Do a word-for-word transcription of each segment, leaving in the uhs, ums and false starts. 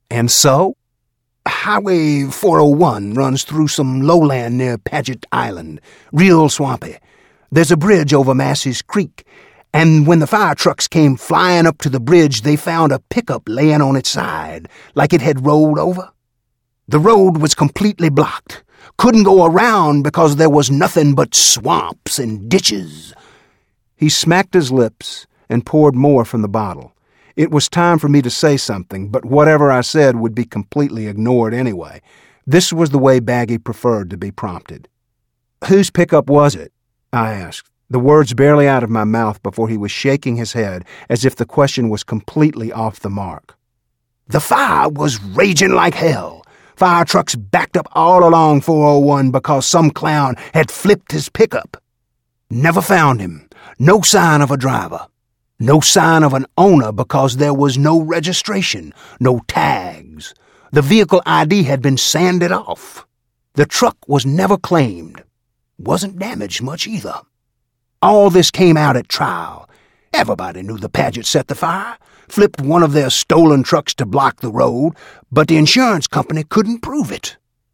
And so? Highway four oh one runs through some lowland near Paget Island, real swampy. There's a bridge over Massey's Creek, and when the fire trucks came flying up to the bridge, they found a pickup laying on its side, like it had rolled over. The road was completely blocked. Couldn't go around because there was nothing but swamps and ditches. He smacked his lips and poured more from the bottle. It was time for me to say something, but whatever I said would be completely ignored anyway. This was the way Baggy preferred to be prompted. "Whose pickup was it?" I asked, the words barely out of my mouth before he was shaking his head as if the question was completely off the mark. The fire was raging like hell. Fire trucks backed up all along four oh one because some clown had flipped his pickup. Never found him. No sign of a driver. No sign of an owner because there was no registration, no tags. The vehicle I D had been sanded off. The truck was never claimed. Wasn't damaged much either. All this came out at trial. Everybody knew the Pagets set the fire, flipped one of their stolen trucks to block the road, but the insurance company couldn't prove it.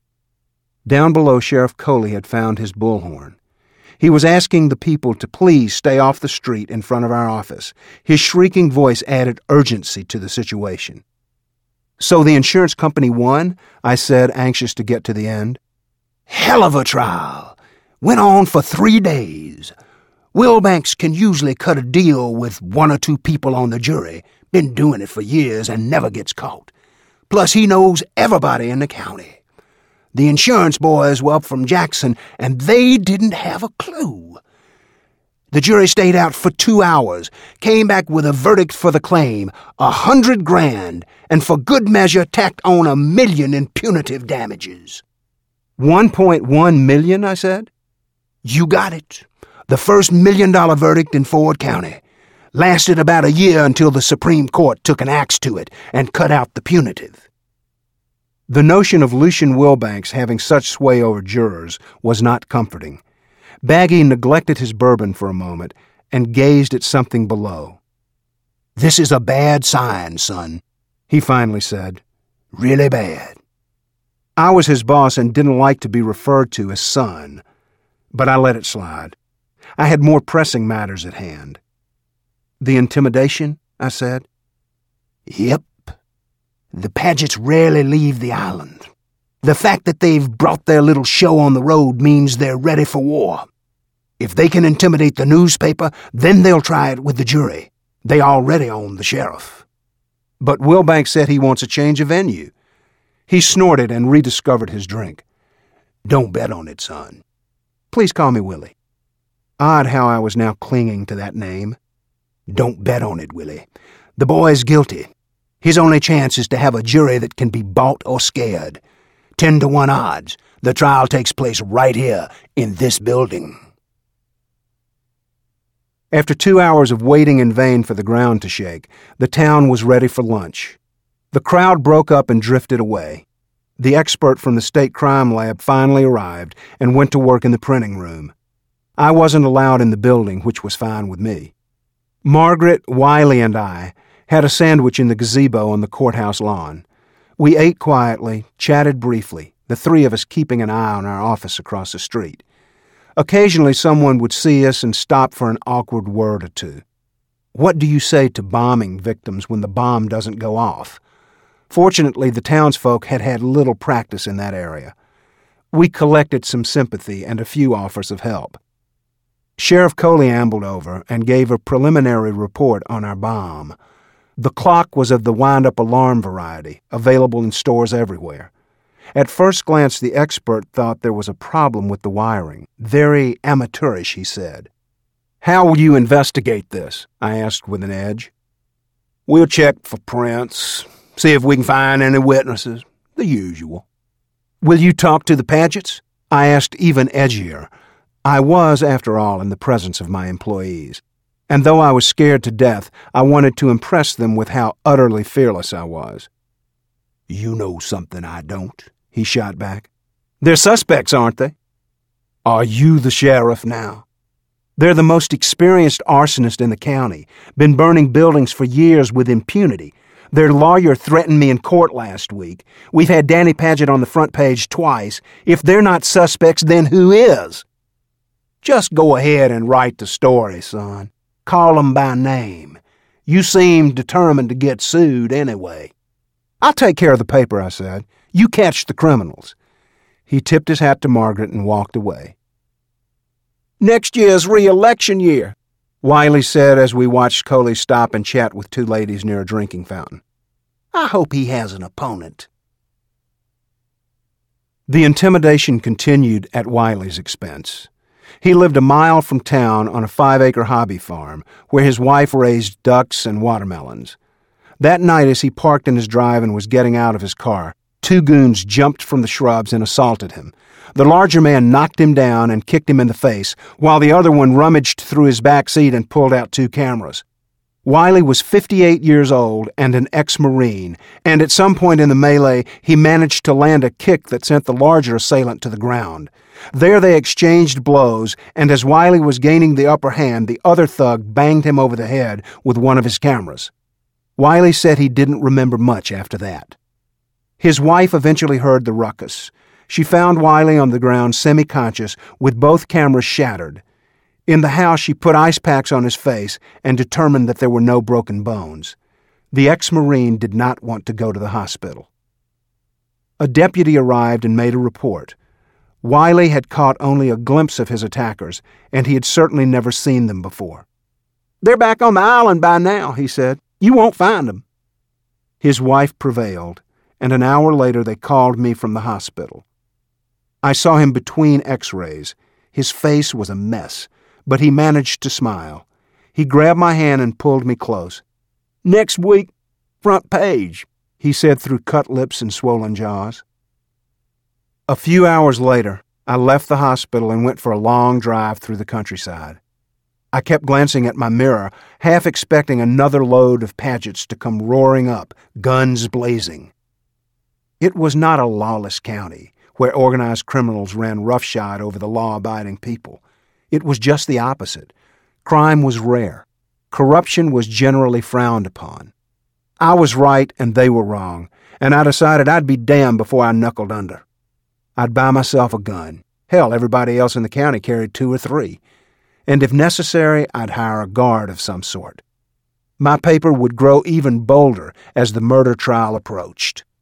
Down below, Sheriff Coley had found his bullhorn. He was asking the people to please stay off the street in front of our office. His shrieking voice added urgency to the situation. "So the insurance company won?" I said, anxious to get to the end. Hell of a trial. Went on for three days. Wilbanks can usually cut a deal with one or two people on the jury. Been doing it for years and never gets caught. Plus, he knows everybody in the county. The insurance boys were up from Jackson, and they didn't have a clue. The jury stayed out for two hours, came back with a verdict for the claim, a hundred grand, and for good measure tacked on a million in punitive damages. One point one million, I said? You got it. The first million-dollar verdict in Ford County. Lasted about a year until the Supreme Court took an axe to it and cut out the punitive. The notion of Lucien Wilbanks having such sway over jurors was not comforting. Baggy neglected his bourbon for a moment and gazed at something below. "This is a bad sign, son," he finally said. "Really bad." I was his boss and didn't like to be referred to as son, but I let it slide. I had more pressing matters at hand. "The intimidation?" I said. "Yep. The Pagets rarely leave the island. The fact that they've brought their little show on the road means they're ready for war. If they can intimidate the newspaper, then they'll try it with the jury. They already own the sheriff." "But Wilbanks said he wants a change of venue." He snorted and rediscovered his drink. "Don't bet on it, son." "Please call me Willie." Odd how I was now clinging to that name. "Don't bet on it, Willie. The boy's guilty. His only chance is to have a jury that can be bought or scared. Ten to one odds. The trial takes place right here, in this building." After two hours of waiting in vain for the ground to shake, the town was ready for lunch. The crowd broke up and drifted away. The expert from the state crime lab finally arrived and went to work in the printing room. I wasn't allowed in the building, which was fine with me. Margaret, Wiley, and I had a sandwich in the gazebo on the courthouse lawn. We ate quietly, chatted briefly, the three of us keeping an eye on our office across the street. Occasionally someone would see us and stop for an awkward word or two. What do you say to bombing victims when the bomb doesn't go off? Fortunately, the townsfolk had had little practice in that area. We collected some sympathy and a few offers of help. Sheriff Coley ambled over and gave a preliminary report on our bomb. The clock was of the wind-up alarm variety, available in stores everywhere. At first glance, the expert thought there was a problem with the wiring. Very amateurish, he said. "How will you investigate this?" I asked with an edge. "We'll check for prints, see if we can find any witnesses, the usual." "Will you talk to the Pagets?" I asked even edgier. I was, after all, in the presence of my employees. And though I was scared to death, I wanted to impress them with how utterly fearless I was. "You know something I don't," he shot back. "They're suspects, aren't they?" "Are you the sheriff now?" "They're the most experienced arsonist in the county, been burning buildings for years with impunity. Their lawyer threatened me in court last week. We've had Danny Paget on the front page twice. If they're not suspects, then who is? Just go ahead and write the story, son. Call 'em by name. You seem determined to get sued anyway. I'll take care of the paper, I said. You catch the criminals. He tipped his hat to Margaret and walked away. Next year's re-election year, Wiley said as we watched Coley stop and chat with two ladies near a drinking fountain. I hope he has an opponent. The intimidation continued at Wiley's expense. He lived a mile from town on a five-acre hobby farm where his wife raised ducks and watermelons. That night, as he parked in his drive and was getting out of his car, two goons jumped from the shrubs and assaulted him. The larger man knocked him down and kicked him in the face, while the other one rummaged through his back seat and pulled out two cameras. Wiley was fifty-eight years old and an ex-Marine, and at some point in the melee, he managed to land a kick that sent the larger assailant to the ground. There they exchanged blows, and as Wiley was gaining the upper hand, the other thug banged him over the head with one of his cameras. Wiley said he didn't remember much after that. His wife eventually heard the ruckus. She found Wiley on the ground semi-conscious with both cameras shattered. In the house, she put ice packs on his face and determined that there were no broken bones. The ex-Marine did not want to go to the hospital. A deputy arrived and made a report. Wiley had caught only a glimpse of his attackers, and he had certainly never seen them before. They're back on the island by now, he said. You won't find them. His wife prevailed, and an hour later they called me from the hospital. I saw him between x-rays. His face was a mess, but he managed to smile. He grabbed my hand and pulled me close. Next week, front page, he said through cut lips and swollen jaws. A few hours later, I left the hospital and went for a long drive through the countryside. I kept glancing at my mirror, half expecting another load of Pagets to come roaring up, guns blazing. It was not a lawless county where organized criminals ran roughshod over the law-abiding people. It was just the opposite. Crime was rare. Corruption was generally frowned upon. I was right and they were wrong, and I decided I'd be damned before I knuckled under. I'd buy myself a gun. Hell, everybody else in the county carried two or three. And if necessary, I'd hire a guard of some sort. My paper would grow even bolder as the murder trial approached.